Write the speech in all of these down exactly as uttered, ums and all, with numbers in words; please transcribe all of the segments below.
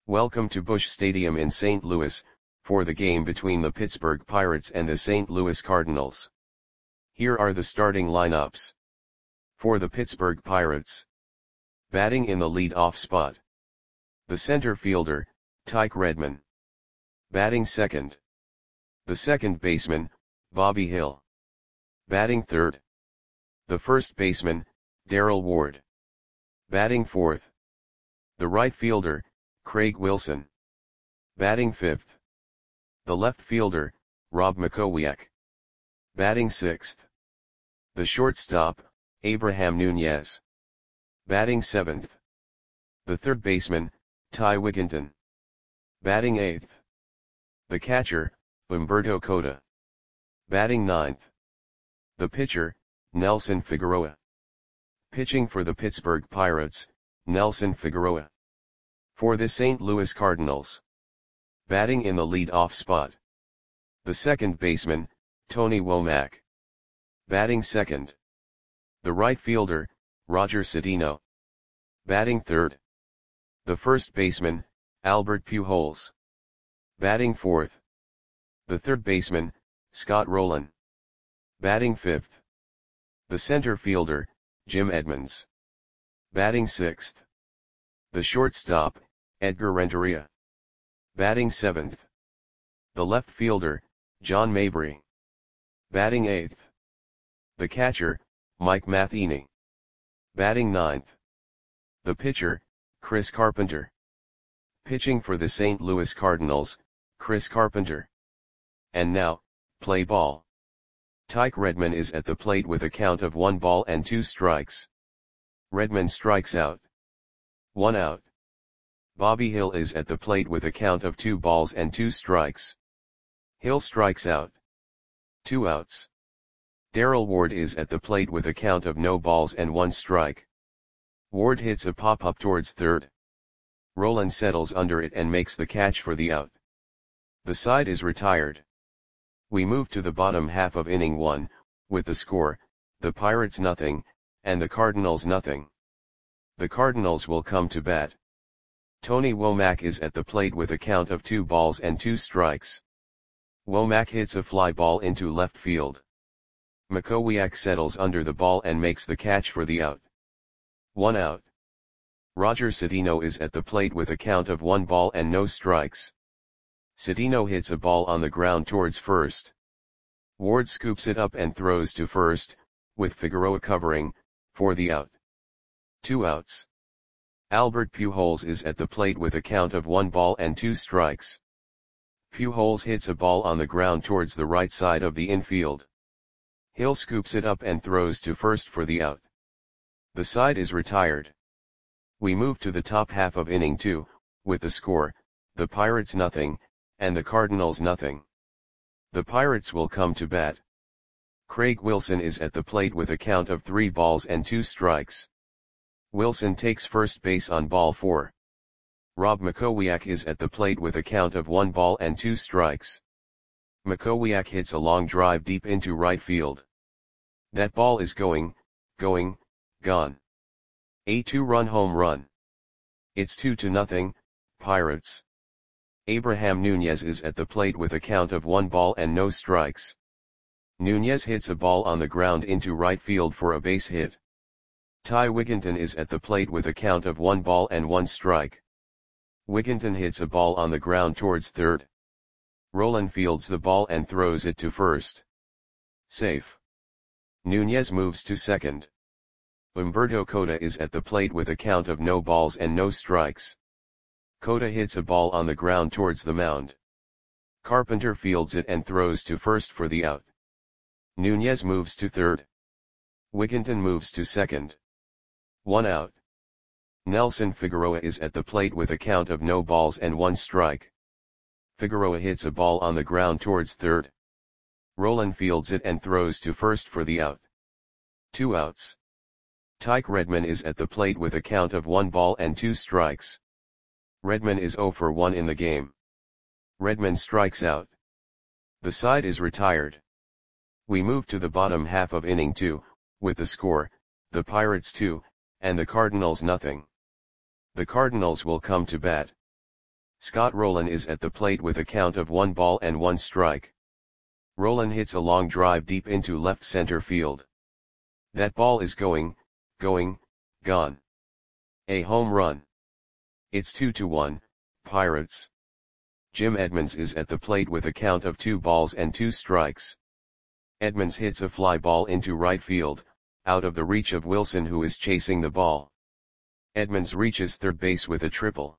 Welcome to Busch Stadium in Saint Louis, for the game between the Pittsburgh Pirates and the Saint Louis Cardinals. Here are the starting lineups. For the Pittsburgh Pirates. Batting in the lead-off spot. The center fielder, Tyke Redmond. Batting second. The second baseman, Bobby Hill. Batting third. The first baseman, Darrell Ward. Batting fourth. The right fielder, Craig Wilson. Batting fifth. The left fielder, Rob Mackowiak. Batting sixth. The shortstop, Abraham Nunez. Batting seventh. The third baseman, Ty Wigginton. Batting eighth. The catcher, Humberto Cota. Batting ninth. The pitcher, Nelson Figueroa. Pitching for the Pittsburgh Pirates, Nelson Figueroa. For the Saint Louis Cardinals. Batting in the lead-off spot. The second baseman, Tony Womack. Batting second. The right fielder, Roger Cedeno. Batting third. The first baseman, Albert Pujols. Batting fourth. The third baseman, Scott Rolen. Batting fifth. The center fielder, Jim Edmonds. Batting sixth. The shortstop, Edgar Renteria. Batting seventh. The left fielder, John Mabry. Batting eighth. The catcher, Mike Matheny. Batting ninth. The pitcher, Chris Carpenter. Pitching for the Saint Louis Cardinals, Chris Carpenter. And now, play ball. Tyke Redmond is at the plate with a count of one ball and two strikes. Redmond strikes out. One out. Bobby Hill is at the plate with a count of two balls and two strikes. Hill strikes out. Two outs. Darrell Ward is at the plate with a count of no balls and one strike. Ward hits a pop-up towards third. Rolen settles under it and makes the catch for the out. The side is retired. We move to the bottom half of inning one, with the score, the Pirates nothing, and the Cardinals nothing. The Cardinals will come to bat. Tony Womack is at the plate with a count of two balls and two strikes. Womack hits a fly ball into left field. Mackowiak settles under the ball and makes the catch for the out. One out. Roger Cedeno is at the plate with a count of one ball and no strikes. Cedeno hits a ball on the ground towards first. Ward scoops it up and throws to first, with Figueroa covering, for the out. Two outs. Albert Pujols is at the plate with a count of one ball and two strikes. Pujols hits a ball on the ground towards the right side of the infield. Hill scoops it up and throws to first for the out. The side is retired. We move to the top half of inning two, with the score, the Pirates nothing, and the Cardinals nothing. The Pirates will come to bat. Craig Wilson is at the plate with a count of three balls and two strikes. Wilson takes first base on ball four. Rob Mackowiak is at the plate with a count of one ball and two strikes. Mackowiak hits a long drive deep into right field. That ball is going, going, gone. A two-run home run. It's two to nothing, Pirates. Abraham Nunez is at the plate with a count of one ball and no strikes. Nunez hits a ball on the ground into right field for a base hit. Ty Wigginton is at the plate with a count of one ball and one strike. Wigginton hits a ball on the ground towards third. Rolen fields the ball and throws it to first. Safe. Nunez moves to second. Humberto Cota is at the plate with a count of no balls and no strikes. Cota hits a ball on the ground towards the mound. Carpenter fields it and throws to first for the out. Nunez moves to third. Wigginton moves to second. One out. Nelson Figueroa is at the plate with a count of no balls and one strike. Figueroa hits a ball on the ground towards third. Rolen fields it and throws to first for the out. Two outs. Tyke Redmond is at the plate with a count of one ball and two strikes. Redmond is zero for one in the game. Redmond strikes out. The side is retired. We move to the bottom half of inning two, with the score, the Pirates two, and the Cardinals nothing. The Cardinals will come to bat. Scott Rowland is at the plate with a count of one ball and one strike. Rowland hits a long drive deep into left center field. That ball is going, going, gone. A home run. It's two to one, Pirates. Jim Edmonds is at the plate with a count of two balls and two strikes. Edmonds hits a fly ball into right field, out of the reach of Wilson, who is chasing the ball. Edmonds reaches third base with a triple.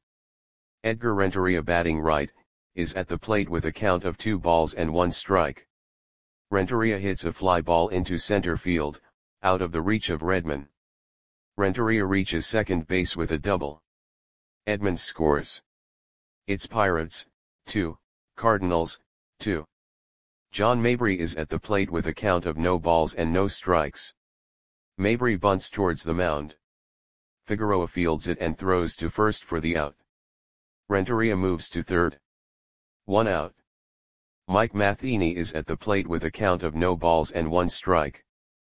Edgar Renteria, batting right, is at the plate with a count of two balls and one strike. Renteria hits a fly ball into center field, out of the reach of Redman. Renteria reaches second base with a double. Edmonds scores. It's Pirates, two, Cardinals, two. John Mabry is at the plate with a count of no balls and no strikes. Mabry bunts towards the mound. Figueroa fields it and throws to first for the out. Renteria moves to third. One out. Mike Matheny is at the plate with a count of no balls and one strike.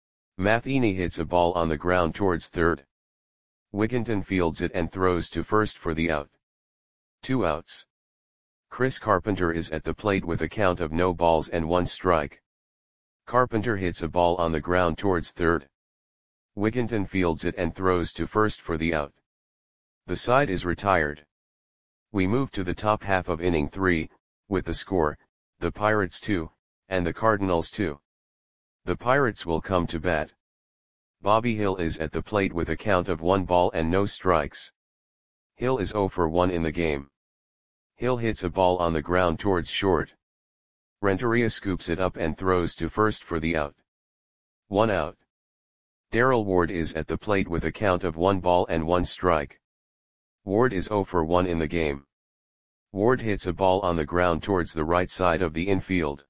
Matheny hits a ball on the ground towards third. Wigginton fields it and throws to first for the out. Two outs. Chris Carpenter is at the plate with a count of no balls and one strike. Carpenter hits a ball on the ground towards third. Wigginton fields it and throws to first for the out. The side is retired. We move to the top half of inning three, with the score, the Pirates two, and the Cardinals two. The Pirates will come to bat. Bobby Hill is at the plate with a count of one ball and no strikes. Hill is zero for one in the game. Hill hits a ball on the ground towards short. Renteria scoops it up and throws to first for the out. One out. Darrell Ward is at the plate with a count of one ball and one strike. Ward is zero for one in the game. Ward hits a ball on the ground towards the right side of the infield.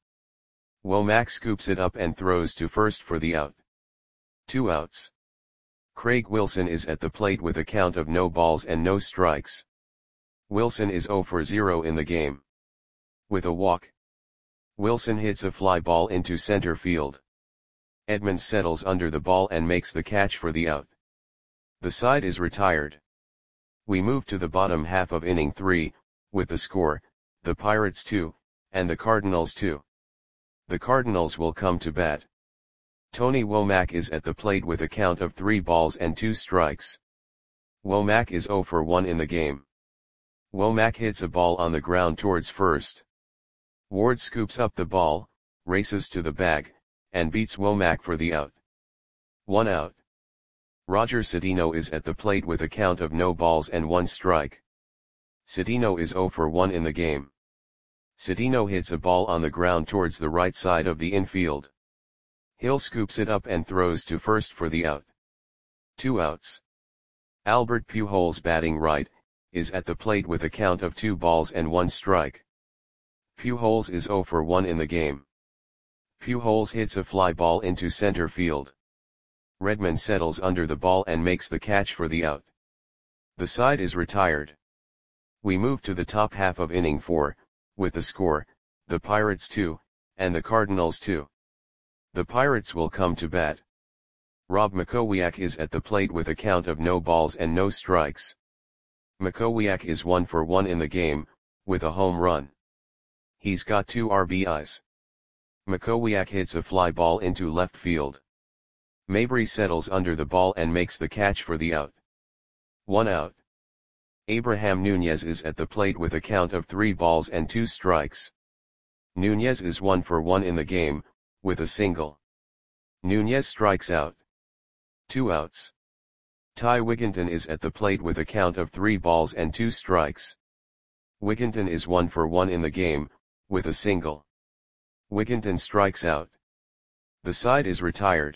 Womack scoops it up and throws to first for the out. Two outs. Craig Wilson is at the plate with a count of no balls and no strikes. Wilson is zero for zero in the game. With a walk, Wilson hits a fly ball into center field. Edmonds settles under the ball and makes the catch for the out. The side is retired. We move to the bottom half of inning three, with the score, the Pirates two, and the Cardinals two. The Cardinals will come to bat. Tony Womack is at the plate with a count of three balls and two strikes. Womack is zero for one in the game. Womack hits a ball on the ground towards first. Ward scoops up the ball, races to the bag, and beats Womack for the out. One out. Roger Cedeno is at the plate with a count of no balls and one strike. Cedeno is zero for one in the game. Cedeno hits a ball on the ground towards the right side of the infield. Hill scoops it up and throws to first for the out. Two outs. Albert Pujols, batting right, is at the plate with a count of two balls and one strike. Pujols is zero for one in the game. Pujols hits a fly ball into center field. Redman settles under the ball and makes the catch for the out. The side is retired. We move to the top half of inning four, with the score, the Pirates two, and the Cardinals two. The Pirates will come to bat. Rob Makowiak is at the plate with a count of no balls and no strikes. Makowiak is one for one in the game, with a home run. He's got two R B Is. Makowiak hits a fly ball into left field. Mabry settles under the ball and makes the catch for the out. One out. Abraham Nunez is at the plate with a count of three balls and two strikes. Nunez is one for one in the game, with a single. Nunez strikes out. Two outs. Ty Wigginton is at the plate with a count of three balls and two strikes. Wigginton is one for one in the game, with a single. Wigginton strikes out. The side is retired.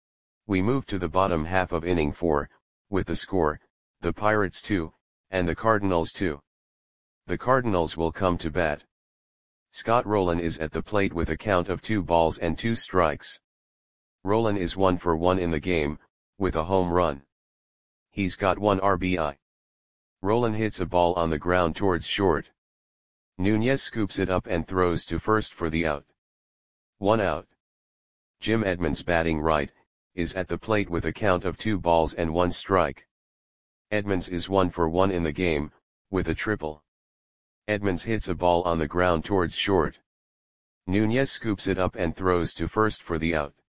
We move to the bottom half of inning four, with the score, the Pirates two, and the Cardinals two. The Cardinals will come to bat. Scott Rowland is at the plate with a count of two balls and two strikes. Rowland is one for one in the game, with a home run. He's got one R B I. Rowland hits a ball on the ground towards short. Nunez scoops it up and throws to first for the out. One out. Jim Edmonds, batting right, is at the plate with a count of two balls and one strike. Edmonds is one for one in the game, with a triple. Edmonds hits a ball on the ground towards short. Nunez scoops it up and throws to first for the out.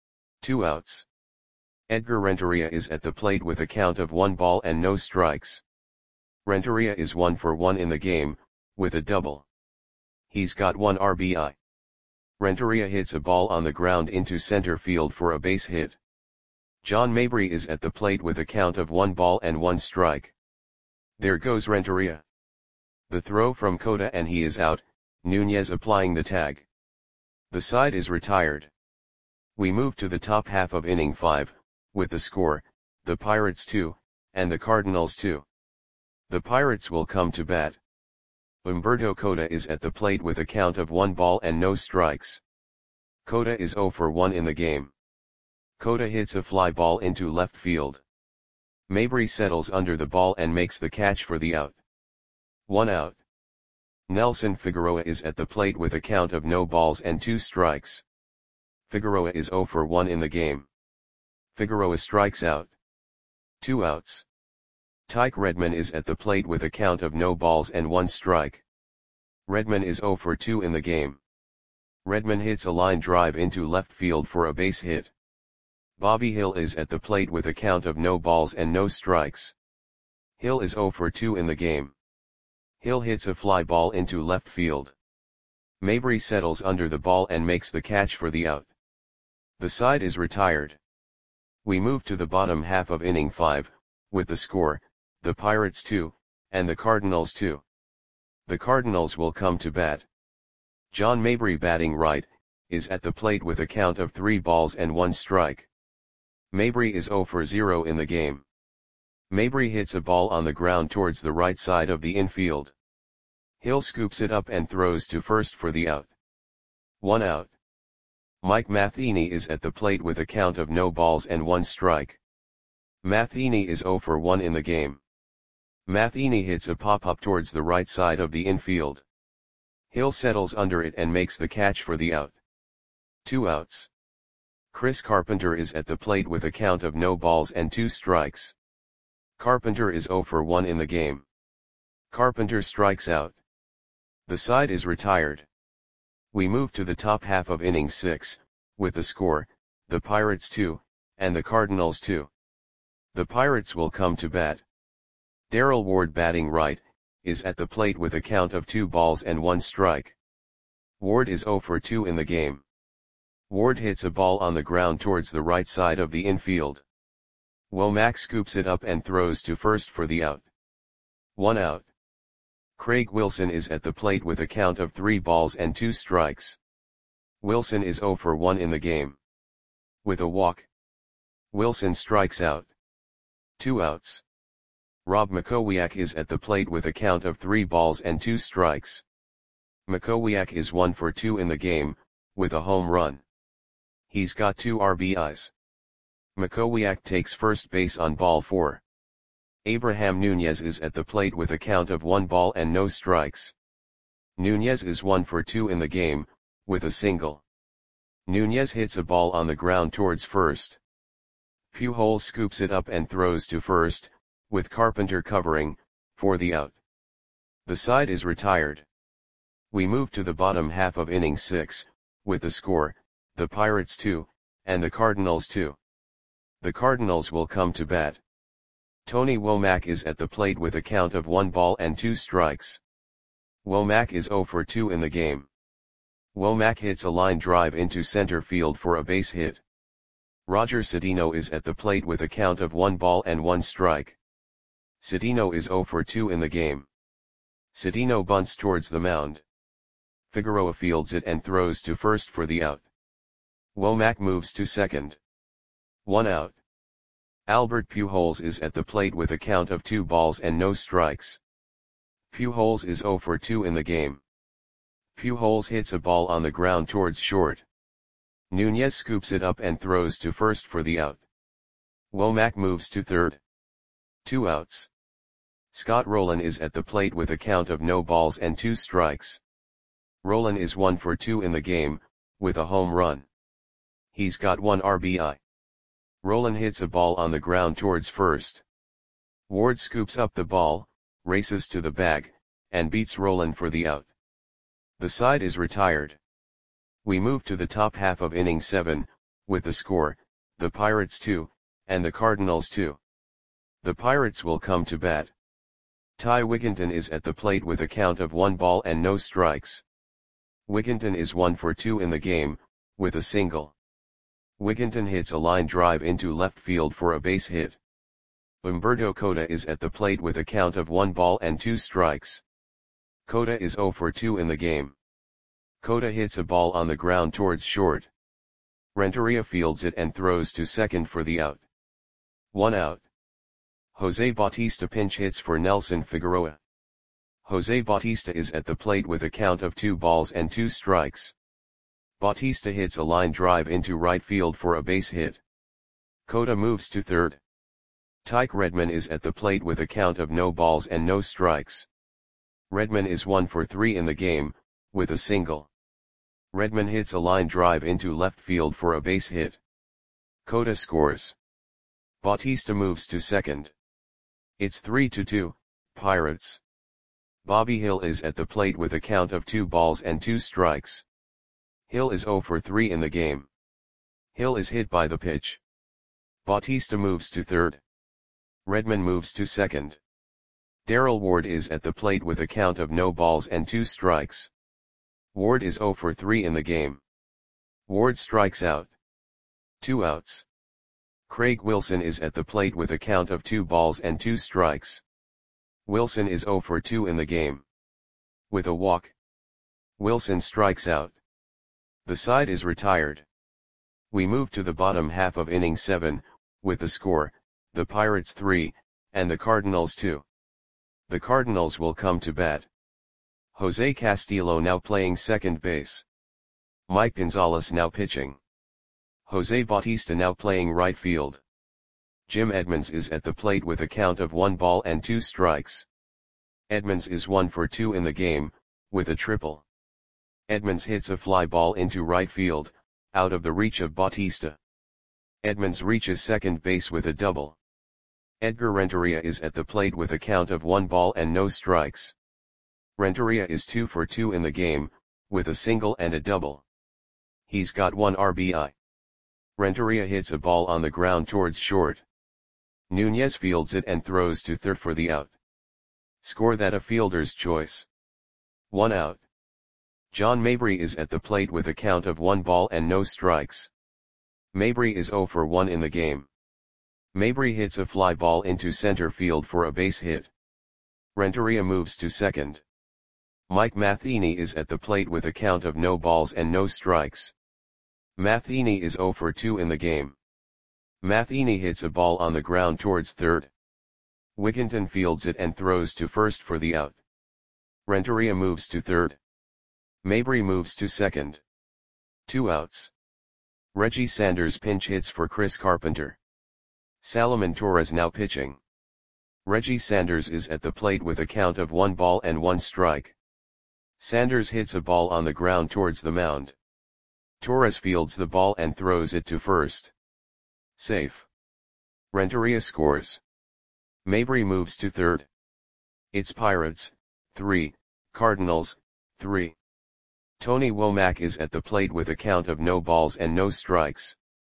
Two outs. Edgar Renteria is at the plate with a count of one ball and no strikes. Renteria is one for one in the game, with a double. He's got one R B I. Renteria hits a ball on the ground into center field for a base hit. John Mabry is at the plate with a count of one ball and one strike. There goes Renteria. The throw from Cota and he is out, Nunez applying the tag. The side is retired. We move to the top half of inning five, with the score, the Pirates two, and the Cardinals two. The Pirates will come to bat. Humberto Cota is at the plate with a count of one ball and no strikes. Cota is zero for one in the game. Cota hits a fly ball into left field. Mabry settles under the ball and makes the catch for the out. One out. Nelson Figueroa is at the plate with a count of no balls and two strikes. Figueroa is zero for one in the game. Figueroa strikes out. Two outs. Tyke Redman is at the plate with a count of no balls and one strike. Redman is zero for two in the game. Redman hits a line drive into left field for a base hit. Bobby Hill is at the plate with a count of no balls and no strikes. Hill is zero for two in the game. Hill hits a fly ball into left field. Mabry settles under the ball and makes the catch for the out. The side is retired. We move to the bottom half of inning five, with the score, the Pirates two, and the Cardinals two. The Cardinals will come to bat. John Mabry, batting right, is at the plate with a count of three balls and one strike. Mabry is zero for zero in the game. Mabry hits a ball on the ground towards the right side of the infield. Hill scoops it up and throws to first for the out. One out. Mike Matheny is at the plate with a count of no balls and one strike. Matheny is zero for one in the game. Matheny hits a pop-up towards the right side of the infield. Hill settles under it and makes the catch for the out. Two outs. Chris Carpenter is at the plate with a count of no balls and two strikes. Carpenter is zero for one in the game. Carpenter strikes out. The side is retired. We move to the top half of inning six, with the score, the Pirates two, and the Cardinals two. The Pirates will come to bat. Darrell Ward, batting right, is at the plate with a count of two balls and one strike. Ward is zero for two in the game. Ward hits a ball on the ground towards the right side of the infield. Womack scoops it up and throws to first for the out. One out. Craig Wilson is at the plate with a count of three balls and two strikes. Wilson is zero for one in the game. With a walk, Wilson strikes out. Two outs. Rob Makowiak is at the plate with a count of three balls and two strikes. Makowiak is one for two in the game, with a home run. He's got two R B Is. Makowiak takes first base on ball four. Abraham Nunez is at the plate with a count of one ball and no strikes. Nunez is one for two in the game, with a single. Nunez hits a ball on the ground towards first. Pujols scoops it up and throws to first, with Carpenter covering, for the out. The side is retired. We move to the bottom half of inning six, with the score, the Pirates two, and the Cardinals two. The Cardinals will come to bat. Tony Womack is at the plate with a count of one ball and two strikes. Womack is zero for two in the game. Womack hits a line drive into center field for a base hit. Roger Cedeno is at the plate with a count of one ball and one strike. Cedeno is zero for two in the game. Cedeno bunts towards the mound. Figueroa fields it and throws to first for the out. Womack moves to second. One out. Albert Pujols is at the plate with a count of two balls and no strikes. Pujols is zero for two in the game. Pujols hits a ball on the ground towards short. Nunez scoops it up and throws to first for the out. Womack moves to third. Two outs. Scott Rolen is at the plate with a count of no balls and two strikes. Rolen is one for two in the game, with a home run. He's got one R B I. Rolen hits a ball on the ground towards first. Ward scoops up the ball, races to the bag, and beats Roland for the out. The side is retired. We move to the top half of inning seven, with the score, the Pirates two, and the Cardinals two. The Pirates will come to bat. Ty Wigginton is at the plate with a count of one ball and no strikes. Wigginton is one for two in the game, with a single. Wigginton hits a line drive into left field for a base hit. Humberto Cota is at the plate with a count of one ball and two strikes. Cota is zero for two in the game. Cota hits a ball on the ground towards short. Renteria fields it and throws to second for the out. One out. Jose Bautista pinch hits for Nelson Figueroa. Jose Bautista is at the plate with a count of two balls and two strikes. Bautista hits a line drive into right field for a base hit. Cota moves to third. Tyke Redman is at the plate with a count of no balls and no strikes. Redman is one for three in the game, with a single. Redman hits a line drive into left field for a base hit. Cota scores. Bautista moves to second. It's three to two, Pirates. Bobby Hill is at the plate with a count of two balls and two strikes. Hill is zero for three in the game. Hill is hit by the pitch. Bautista moves to third. Redman moves to second. Darrell Ward is at the plate with a count of no balls and two strikes. Ward is zero for three in the game. Ward strikes out. Two outs. Craig Wilson is at the plate with a count of two balls and two strikes. Wilson is zero for two in the game. With a walk. Wilson strikes out. The side is retired. We move to the bottom half of inning seven, with the score, the Pirates three, and the Cardinals two. The Cardinals will come to bat. Jose Castillo now playing second base. Mike Gonzalez now pitching. Jose Bautista now playing right field. Jim Edmonds is at the plate with a count of one ball and two strikes. Edmonds is one for two in the game, with a triple. Edmonds hits a fly ball into right field, out of the reach of Bautista. Edmonds reaches second base with a double. Edgar Renteria is at the plate with a count of one ball and no strikes. Renteria is two for two in the game, with a single and a double. He's got one R B I. Renteria hits a ball on the ground towards short. Nunez fields it and throws to third for the out. Score that a fielder's choice. One out. John Mabry is at the plate with a count of one ball and no strikes. Mabry is zero for one in the game. Mabry hits a fly ball into center field for a base hit. Renteria moves to second. Mike Matheny is at the plate with a count of no balls and no strikes. Matheny is zero for two in the game. Matheny hits a ball on the ground towards third. Wigginton fields it and throws to first for the out. Renteria moves to third. Mabry moves to second. Two outs. Reggie Sanders pinch hits for Chris Carpenter. Salomon Torres now pitching. Reggie Sanders is at the plate with a count of one ball and one strike. Sanders hits a ball on the ground towards the mound. Torres fields the ball and throws it to first. Safe. Renteria scores. Mabry moves to third. It's Pirates, three, Cardinals, three. Tony Womack is at the plate with a count of no balls and no strikes.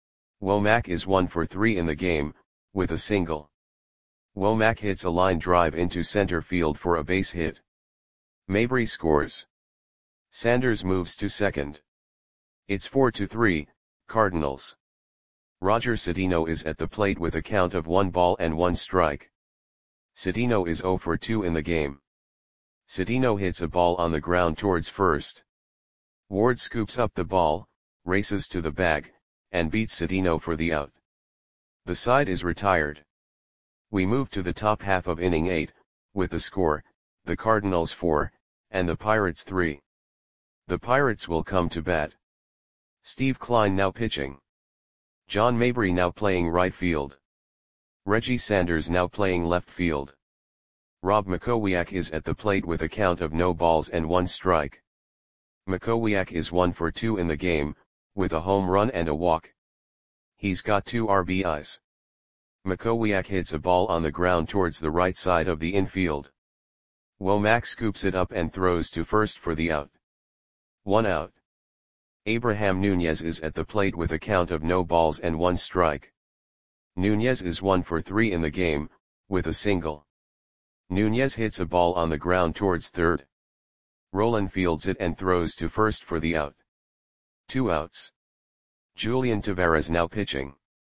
Womack is one for three in the game, with a single. Womack hits a line drive into center field for a base hit. Mabry scores. Sanders moves to second. It's four to three, Cardinals. Roger Cedeno is at the plate with a count of one ball and one strike. Cedeno is zero for two in the game. Cedeno hits a ball on the ground towards first. Ward scoops up the ball, races to the bag, and beats Cedeno for the out. The side is retired. We move to the top half of inning eight, with the score, the Cardinals four, and the Pirates three. The Pirates will come to bat. Steve Klein now pitching. John Mabry now playing right field. Reggie Sanders now playing left field. Rob Makowiak is at the plate with a count of no balls and one strike. Makowiak is one for two in the game, with a home run and a walk. He's got two R B Is. Makowiak hits a ball on the ground towards the right side of the infield. Womack scoops it up and throws to first for the out. One out. Abraham Nunez is at the plate with a count of no balls and one strike. Nunez is one for three in the game, with a single. Nunez hits a ball on the ground towards third. Roland fields it and throws to first for the out. Two outs. Julian Tavares now pitching.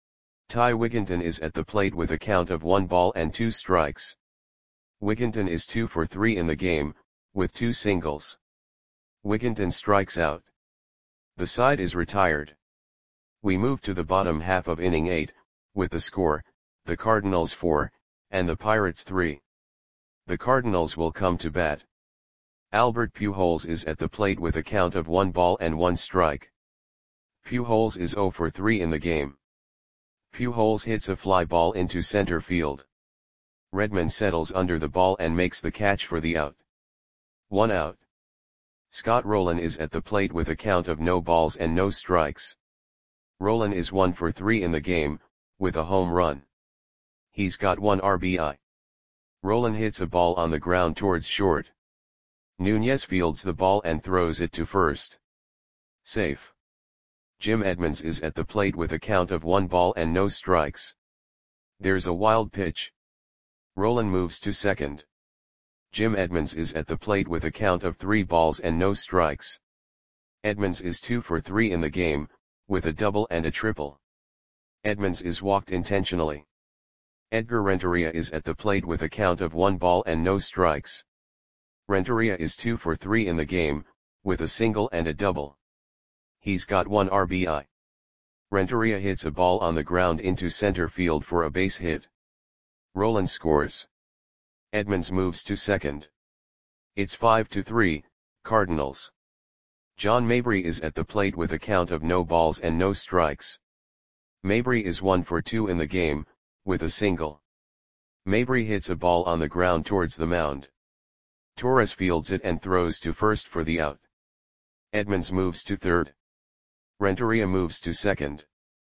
Ty Wigginton is at the plate with a count of one ball and two strikes. Wigginton is two for three in the game, with two singles. Wigginton strikes out. The side is retired. We move to the bottom half of inning eight, with the score, the Cardinals four, and the Pirates three. The Cardinals will come to bat. Albert Pujols is at the plate with a count of one ball and one strike. Pujols is zero for three in the game. Pujols hits a fly ball into center field. Redman settles under the ball and makes the catch for the out. One out. Scott Rolen is at the plate with a count of no balls and no strikes. Rolen is one for three in the game, with a home run. He's got one R B I. Rolen hits a ball on the ground towards short. Nunez fields the ball and throws it to first. Safe. Jim Edmonds is at the plate with a count of one ball and no strikes. There's a wild pitch. Rolen moves to second. Jim Edmonds is at the plate with a count of three balls and no strikes. Edmonds is two for three in the game, with a double and a triple. Edmonds is walked intentionally. Edgar Renteria is at the plate with a count of one ball and no strikes. Renteria is two for three in the game, with a single and a double. He's got one R B I. Renteria hits a ball on the ground into center field for a base hit. Rolen scores. Edmonds moves to second. It's five to three, Cardinals. John Mabry is at the plate with a count of no balls and no strikes. Mabry is one for two in the game, with a single. Mabry hits a ball on the ground towards the mound. Torres fields it and throws to first for the out. Edmonds moves to third. Renteria moves to second.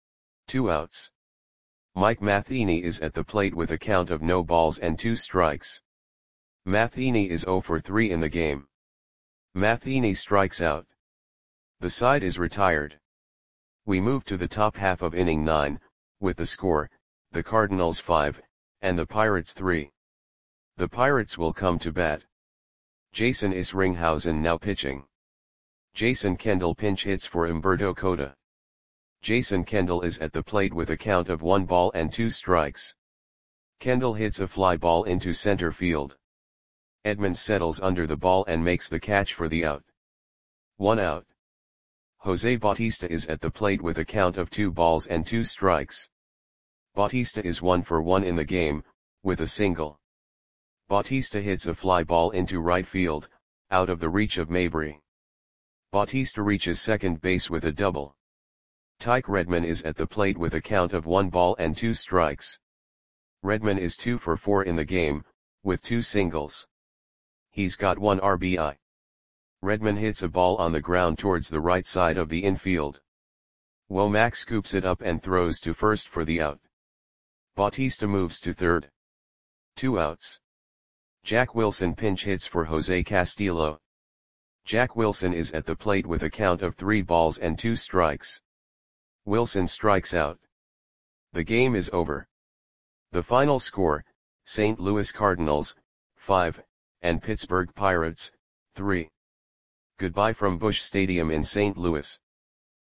Two outs. Mike Matheny is at the plate with a count of no balls and two strikes. Matheny is zero for three in the game. Matheny strikes out. The side is retired. We move to the top half of inning nine, with the score, the Cardinals five, and the Pirates three. The Pirates will come to bat. Jason Isringhausen now pitching. Jason Kendall pinch hits for Humberto Cota. Jason Kendall is at the plate with a count of one ball and two strikes. Kendall hits a fly ball into center field. Edmonds settles under the ball and makes the catch for the out. One out. Jose Bautista is at the plate with a count of two balls and two strikes. Bautista is one for one in the game, with a single. Bautista hits a fly ball into right field, out of the reach of Mabry. Bautista reaches second base with a double. Tyke Redman is at the plate with a count of one ball and two strikes. Redman is two for four in the game, with two singles. He's got one R B I. Redman hits a ball on the ground towards the right side of the infield. Womack scoops it up and throws to first for the out. Bautista moves to third. Two outs. Jack Wilson pinch hits for Jose Castillo. Jack Wilson is at the plate with a count of three balls and two strikes. Wilson strikes out. The game is over. The final score, Saint Louis Cardinals, five, and Pittsburgh Pirates, three. Goodbye from Busch Stadium in Saint Louis.